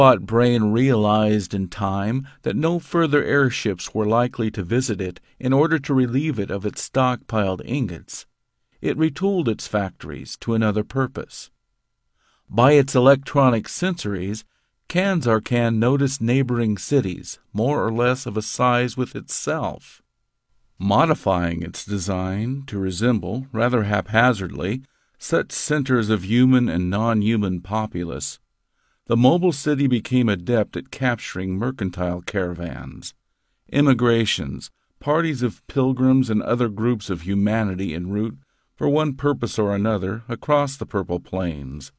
But Brain realized in time that no further airships were likely to visit it in order to relieve it of its stockpiled ingots. It retooled its factories to another purpose. By its electronic sensories, Kanzarkan noticed neighboring cities, more or less of a size with itself. Modifying its design to resemble, rather haphazardly, such centers of human and non-human populace, the mobile city became adept at capturing mercantile caravans, immigrations, parties of pilgrims, and other groups of humanity en route for one purpose or another across the Purple Plains.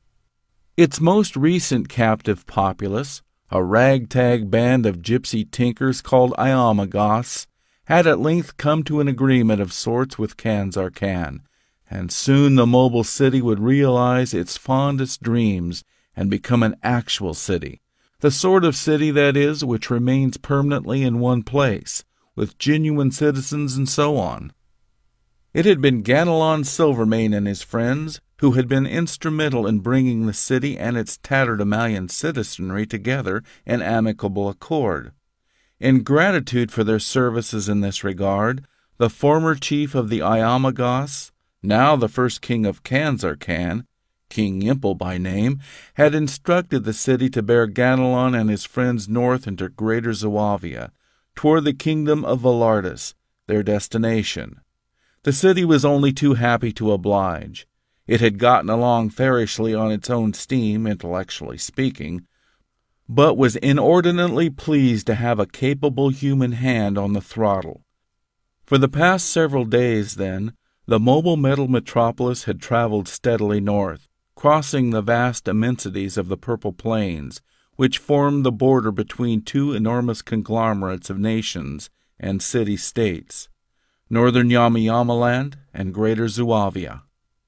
Its most recent captive populace, a ragtag band of gypsy tinkers called Iamagos, had at length come to an agreement of sorts with Kanzarkan, and soon the mobile city would realize its fondest dreams and become an actual city, the sort of city, that is, which remains permanently in one place, with genuine citizens and so on. It had been Ganelon Silvermane and his friends who had been instrumental in bringing the city and its tatterdemalion citizenry together in amicable accord. In gratitude for their services in this regard, the former chief of the Iamagos, now the first king of Kanzarkan, King Yimple by name, had instructed the city to bear Ganelon and his friends north into Greater Zuavia, toward the kingdom of Valardis, their destination. The city was only too happy to oblige. It had gotten along fairishly on its own steam, intellectually speaking, but was inordinately pleased to have a capable human hand on the throttle. For the past several days, then, the mobile metal metropolis had traveled steadily north, crossing the vast immensities of the Purple Plains, which formed the border between two enormous conglomerates of nations and city-states, Northern Yamayamaland and Greater Zuavia.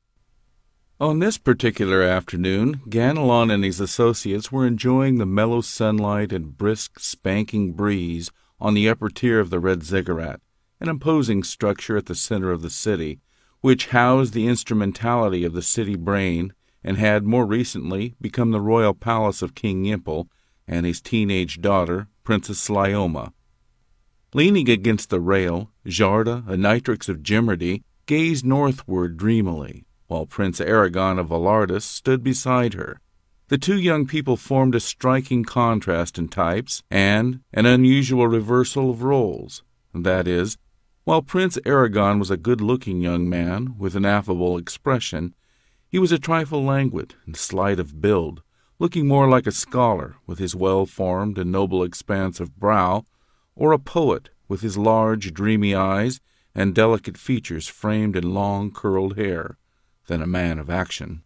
On this particular afternoon, Ganelon and his associates were enjoying the mellow sunlight and brisk, spanking breeze on the upper tier of the Red Ziggurat, an imposing structure at the center of the city, which housed the instrumentality of the city brain and had more recently become the royal palace of King Yimple and his teenage daughter, Princess Slioma. Leaning against the rail, Jarda, a nitrix of Jimmerdy, gazed northward dreamily, while Prince Aragon of Valardis stood beside her. The two young people formed a striking contrast in types and an unusual reversal of roles. That is, while Prince Aragon was a good-looking young man with an affable expression, he was a trifle languid and slight of build, looking more like a scholar with his well-formed and noble expanse of brow, or a poet with his large, dreamy eyes and delicate features framed in long, curled hair, than a man of action.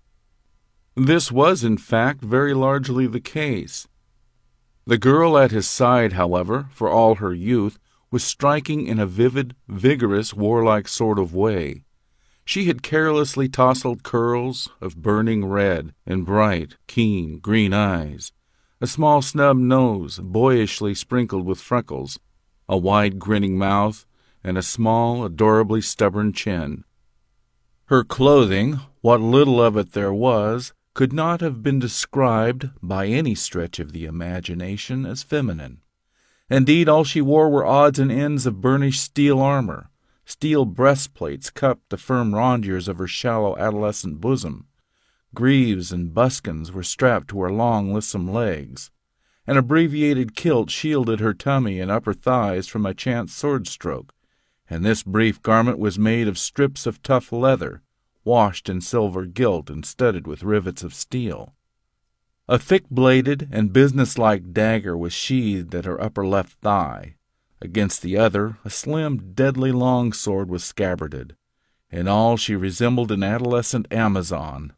This was, in fact, very largely the case. The girl at his side, however, for all her youth, was striking in a vivid, vigorous, warlike sort of way. She had carelessly tousled curls of burning red and bright, keen, green eyes, a small snub nose boyishly sprinkled with freckles, a wide grinning mouth, and a small, adorably stubborn chin. Her clothing, what little of it there was, could not have been described by any stretch of the imagination as feminine. Indeed, all she wore were odds and ends of burnished steel armor. Steel breastplates cupped the firm rondiers of her shallow adolescent bosom. Greaves and buskins were strapped to her long, lissom legs. An abbreviated kilt shielded her tummy and upper thighs from a chance sword stroke, and this brief garment was made of strips of tough leather, washed in silver gilt and studded with rivets of steel. A thick-bladed and business-like dagger was sheathed at her upper left thigh. Against the other, a slim, deadly long sword was scabbarded. In all, she resembled an adolescent Amazon.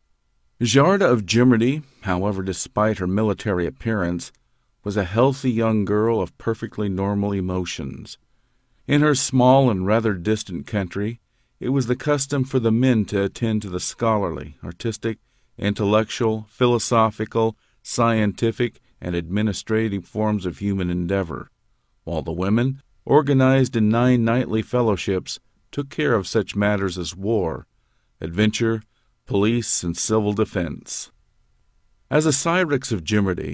Jarda of Jimmerdy, however, despite her military appearance, was a healthy young girl of perfectly normal emotions. In her small and rather distant country, it was the custom for the men to attend to the scholarly, artistic, intellectual, philosophical, scientific, and administrative forms of human endeavor, while the women, organized in 9 nightly fellowships, took care of such matters as war, adventure, police, and civil defense. As a Cyrex of Jimmerdy,